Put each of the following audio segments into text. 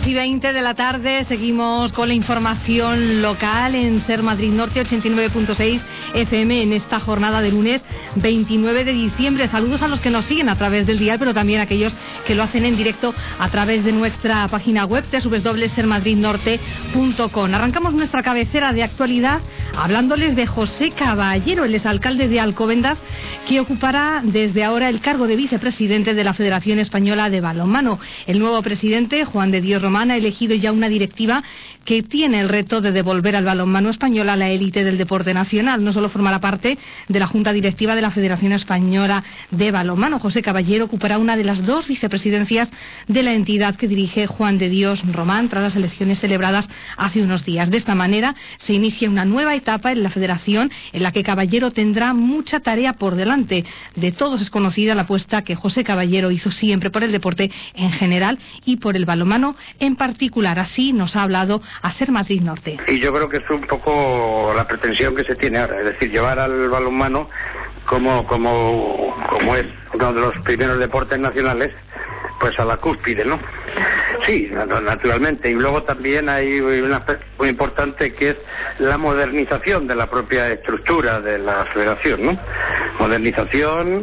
2:20 de la tarde, seguimos con la información local en Ser Madrid Norte 89.6 FM en esta jornada de lunes 29 de diciembre. Saludos a los que nos siguen a través del dial, pero también a aquellos que lo hacen en directo a través de nuestra página web www.sermadridnorte.com. Arrancamos nuestra cabecera de actualidad hablándoles de José Caballero, el exalcalde de Alcobendas, que ocupará desde ahora el cargo de vicepresidente de la Federación Española de Balonmano. El nuevo presidente, Juan de Dios Román, ha elegido ya una directiva que tiene el reto de devolver al balonmano español a la élite del deporte nacional. No solo formará parte de la Junta Directiva de la Federación Española de Balonmano. José Caballero ocupará una de las dos vicepresidencias de la entidad que dirige Juan de Dios Román tras las elecciones celebradas hace unos días. De esta manera se inicia una nueva etapa en la Federación en la que Caballero tendrá mucha tarea por delante. De todos es conocida la apuesta que José Caballero hizo siempre por el deporte en general y por el balonmano en particular. Así nos ha hablado a Ser Madrid Norte. Y yo creo que es un poco la pretensión que se tiene ahora, es decir, llevar al balonmano como es uno de los primeros deportes nacionales, pues a la cúspide, ¿no? Sí, naturalmente. Y luego también hay un aspecto muy importante que es la modernización de la propia estructura de la federación, ¿no? Modernización,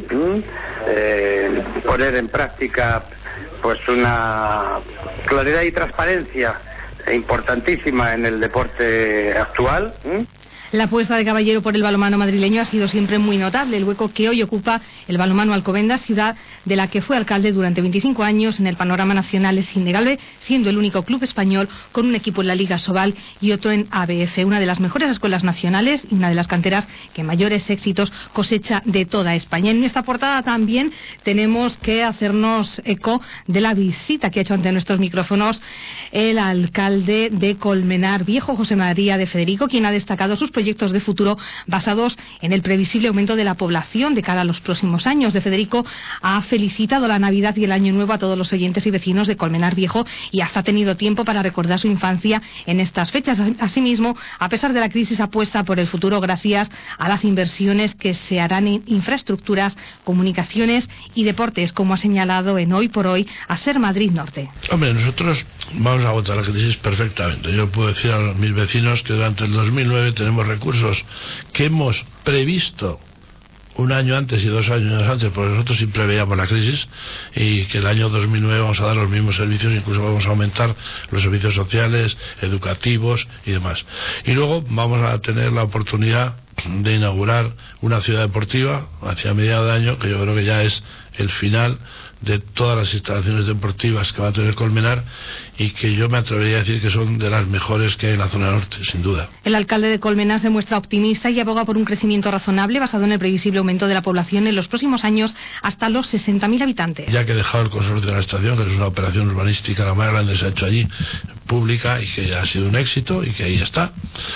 poner en práctica pues una claridad y transparencia importantísima en el deporte actual. La apuesta de Caballero por el balonmano madrileño ha sido siempre muy notable. El hueco que hoy ocupa el balonmano Alcobendas, ciudad de la que fue alcalde durante 25 años en el panorama nacional, es innegable, siendo el único club español con un equipo en la Liga Sobal y otro en ABF, una de las mejores escuelas nacionales y una de las canteras que mayores éxitos cosecha de toda España. En esta portada también tenemos que hacernos eco de la visita que ha hecho ante nuestros micrófonos el alcalde de Colmenar Viejo, José María de Federico, quien ha destacado sus proyectos de futuro basados en el previsible aumento de la población de cara a los próximos años. De Federico ha felicitado la Navidad y el Año Nuevo a todos los oyentes y vecinos de Colmenar Viejo y hasta ha tenido tiempo para recordar su infancia en estas fechas. Asimismo, a pesar de la crisis, apuesta por el futuro gracias a las inversiones que se harán en infraestructuras, comunicaciones y deportes, como ha señalado en Hoy por Hoy a Ser Madrid Norte. Hombre, nosotros vamos a aguantar la crisis perfectamente. Yo puedo decir a mis vecinos que durante el 2009 tenemos recursos que hemos previsto un año antes y 2 años antes, porque nosotros siempre veíamos la crisis, y que el año 2009 vamos a dar los mismos servicios, incluso vamos a aumentar los servicios sociales, educativos y demás. Y luego vamos a tener la oportunidad de inaugurar una ciudad deportiva hacia mediados de año, que yo creo que ya es el final de todas las instalaciones deportivas que va a tener Colmenar y que yo me atrevería a decir que son de las mejores que hay en la zona norte, sin duda. El alcalde de Colmenar se muestra optimista y aboga por un crecimiento razonable basado en el previsible aumento de la población en los próximos años hasta los 60.000 habitantes. Ya que he dejado el consorcio de la estación, que es una operación urbanística la más grande que se ha hecho allí, pública, y que ha sido un éxito y que ahí está,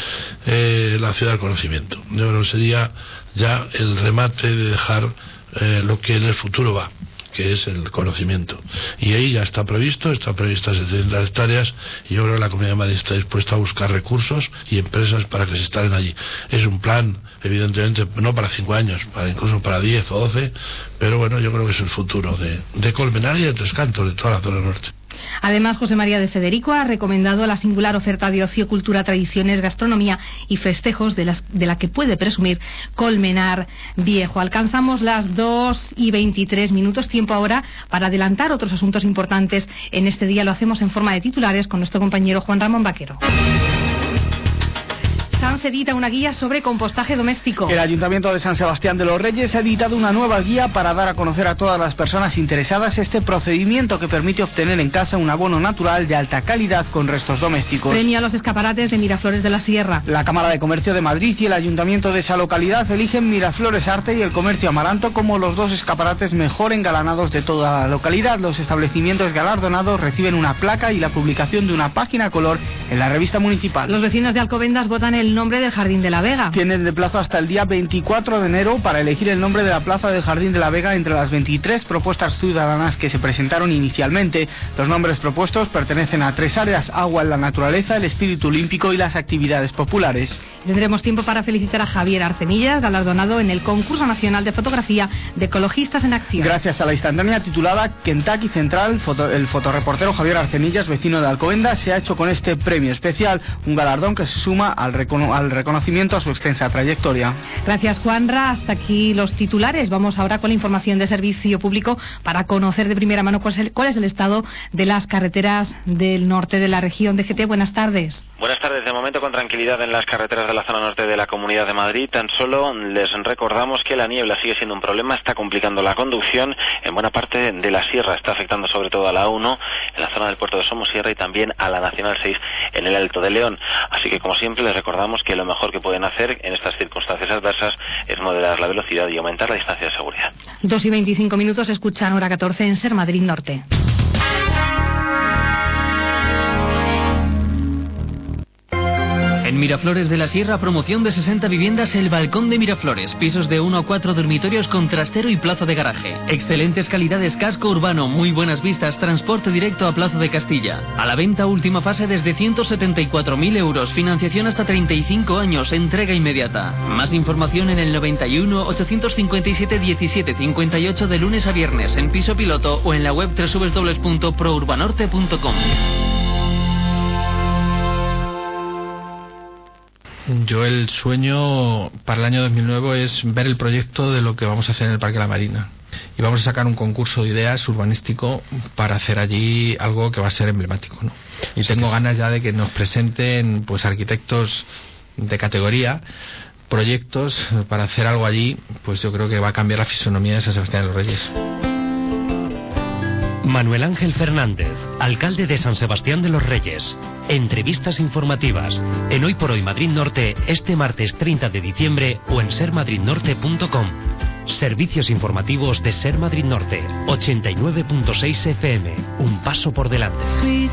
la ciudad del conocimiento. Yo creo que sería ya el remate de dejar lo que en el futuro va, que es el conocimiento. Y ahí ya está previstas 700 hectáreas, y yo creo que la Comunidad de Madrid está dispuesta a buscar recursos y empresas para que se instalen allí. Es un plan, evidentemente, no para 5 años, incluso para 10 o 12, pero bueno, yo creo que es el futuro de Colmenar y de Tres Cantos, de toda la zona norte. Además, José María de Federico ha recomendado la singular oferta de ocio, cultura, tradiciones, gastronomía y festejos de la que puede presumir Colmenar Viejo. Alcanzamos las 2:23, tiempo ahora para adelantar otros asuntos importantes en este día. Lo hacemos en forma de titulares con nuestro compañero Juan Ramón Vaquero. Se edita una guía sobre compostaje doméstico. El Ayuntamiento de San Sebastián de los Reyes ha editado una nueva guía para dar a conocer a todas las personas interesadas este procedimiento que permite obtener en casa un abono natural de alta calidad con restos domésticos. Premio a los escaparates de Miraflores de la Sierra. La Cámara de Comercio de Madrid y el Ayuntamiento de esa localidad eligen Miraflores Arte y el Comercio Amaranto como los dos escaparates mejor engalanados de toda la localidad. Los establecimientos galardonados reciben una placa y la publicación de una página a color en la revista municipal. Los vecinos de Alcobendas votan el nombre del Jardín de la Vega. Tienen de plazo hasta el día 24 de enero para elegir el nombre de la plaza del Jardín de la Vega entre las 23 propuestas ciudadanas que se presentaron inicialmente. Los nombres propuestos pertenecen a 3 áreas: agua, la naturaleza, el espíritu olímpico y las actividades populares. Tendremos tiempo para felicitar a Javier Arcenillas, galardonado en el concurso nacional de fotografía de Ecologistas en Acción. Gracias a la instantánea titulada Kentucky Central, el fotoreportero Javier Arcenillas, vecino de Alcobendas, se ha hecho con este premio especial, un galardón que se suma al reconocimiento a su extensa trayectoria. Gracias, Juanra. Hasta aquí los titulares. Vamos ahora con la información de servicio público para conocer de primera mano cuál es el estado de las carreteras del norte de la región. DGT, buenas tardes. Buenas tardes. De momento con tranquilidad en las carreteras de la zona norte de la Comunidad de Madrid. Tan solo les recordamos que la niebla sigue siendo un problema, está complicando la conducción en buena parte de la sierra, está afectando sobre todo a la 1 en la zona del puerto de Somosierra y también a la Nacional 6 en el Alto de León. Así que, como siempre, les recordamos que lo mejor que pueden hacer en estas circunstancias adversas es moderar la velocidad y aumentar la distancia de seguridad. 2:25, escuchan Hora 14 en Ser Madrid Norte. En Miraflores de la Sierra, promoción de 60 viviendas El Balcón de Miraflores. Pisos de 1 a 4 dormitorios con trastero y plaza de garaje. Excelentes calidades, casco urbano, muy buenas vistas, transporte directo a Plaza de Castilla. A la venta, última fase desde 174.000 euros. Financiación hasta 35 años, entrega inmediata. Más información en el 91 857 17 58 de lunes a viernes en piso piloto o en la web www.prourbanorte.com. Yo el sueño para el año 2009 es ver el proyecto de lo que vamos a hacer en el Parque La Marina. Y vamos a sacar un concurso de ideas urbanístico para hacer allí algo que va a ser emblemático, ¿no? Y tengo ganas ya de que nos presenten pues arquitectos de categoría, proyectos para hacer algo allí, pues yo creo que va a cambiar la fisonomía de San Sebastián de los Reyes. Manuel Ángel Fernández, alcalde de San Sebastián de los Reyes. Entrevistas informativas en Hoy por Hoy Madrid Norte este martes 30 de diciembre o en sermadridnorte.com. Servicios informativos de Ser Madrid Norte, 89.6 FM. Un paso por delante.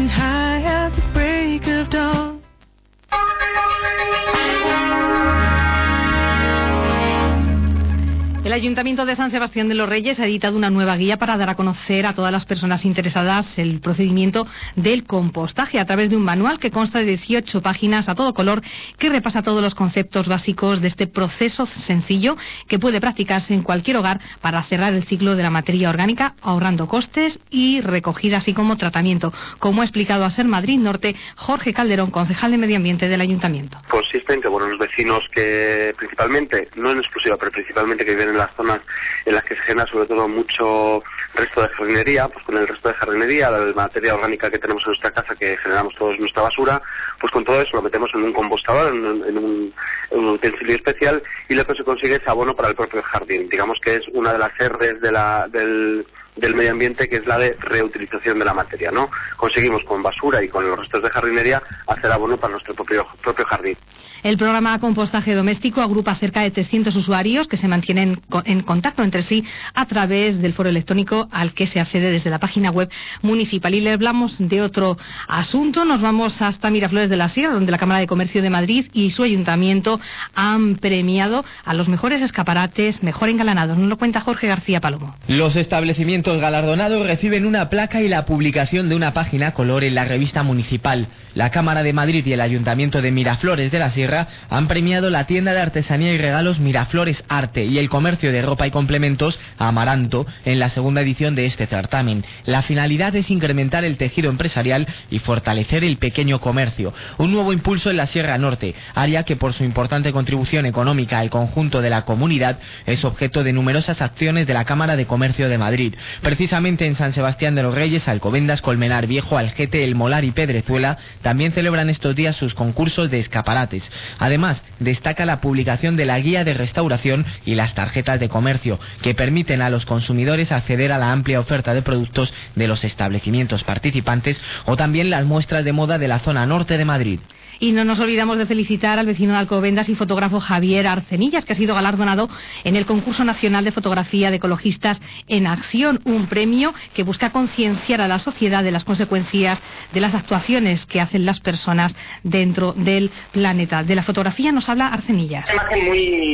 El Ayuntamiento de San Sebastián de los Reyes ha editado una nueva guía para dar a conocer a todas las personas interesadas el procedimiento del compostaje a través de un manual que consta de 18 páginas a todo color que repasa todos los conceptos básicos de este proceso sencillo que puede practicarse en cualquier hogar para cerrar el ciclo de la materia orgánica, ahorrando costes y recogida, así como tratamiento, como ha explicado a Ser Madrid Norte Jorge Calderón, concejal de Medio Ambiente del Ayuntamiento. Consiste en que los vecinos que principalmente, no en exclusiva, pero principalmente que viven en las zonas en las que se genera sobre todo mucho resto de jardinería, pues con el resto de jardinería, la materia orgánica que tenemos en nuestra casa, que generamos todos nuestra basura, pues con todo eso lo metemos en un compostador, en un utensilio especial, y lo que se consigue es abono para el propio jardín. Digamos que es una de las R's del medio ambiente, que es la de reutilización de la materia, ¿no? Conseguimos con basura y con los restos de jardinería hacer abono para nuestro propio jardín. El programa Compostaje Doméstico agrupa cerca de 300 usuarios que se mantienen en contacto entre sí a través del foro electrónico al que se accede desde la página web municipal. Y le hablamos de otro asunto. Nos vamos hasta Miraflores de la Sierra, donde la Cámara de Comercio de Madrid y su ayuntamiento han premiado a los mejores escaparates mejor engalanados. Nos lo cuenta Jorge García Palomo. Los establecimientos galardonados reciben una placa y la publicación de una página color en la revista municipal. La Cámara de Madrid y el Ayuntamiento de Miraflores de la Sierra han premiado la tienda de artesanía y regalos Miraflores Arte y el comercio de ropa y complementos Amaranto en la segunda edición de este certamen. La finalidad es incrementar el tejido empresarial y fortalecer el pequeño comercio, un nuevo impulso en la Sierra Norte, área que por su importante contribución económica al conjunto de la comunidad es objeto de numerosas acciones de la Cámara de Comercio de Madrid. Precisamente en San Sebastián de los Reyes, Alcobendas, Colmenar Viejo, Algete, El Molar y Pedrezuela también celebran estos días sus concursos de escaparates. Además, destaca la publicación de la guía de restauración y las tarjetas de comercio, que permiten a los consumidores acceder a la amplia oferta de productos de los establecimientos participantes, o también las muestras de moda de la zona norte de Madrid. Y no nos olvidamos de felicitar al vecino de Alcobendas y fotógrafo Javier Arcenillas, que ha sido galardonado en el concurso nacional de fotografía de Ecologistas en Acción, un premio que busca concienciar a la sociedad de las consecuencias de las actuaciones que hacen las personas dentro del planeta. De la fotografía nos habla Arcenillas. Una imagen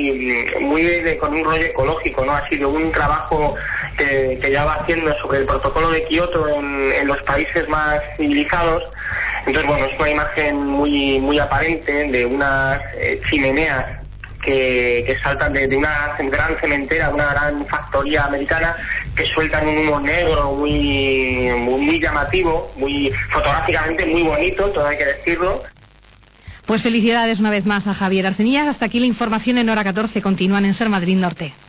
muy con un rollo ecológico, ¿no? Ha sido un trabajo que ya va haciendo sobre el protocolo de Kioto en los países más civilizados, Entonces, bueno, es una imagen muy aparente de unas chimeneas que saltan de una gran cementera, una gran factoría americana, que sueltan un humo negro muy llamativo, muy fotográficamente muy bonito, todo hay que decirlo. Pues felicidades una vez más a Javier Arcenillas. Hasta aquí la información en Hora 14. Continúan en Ser Madrid Norte.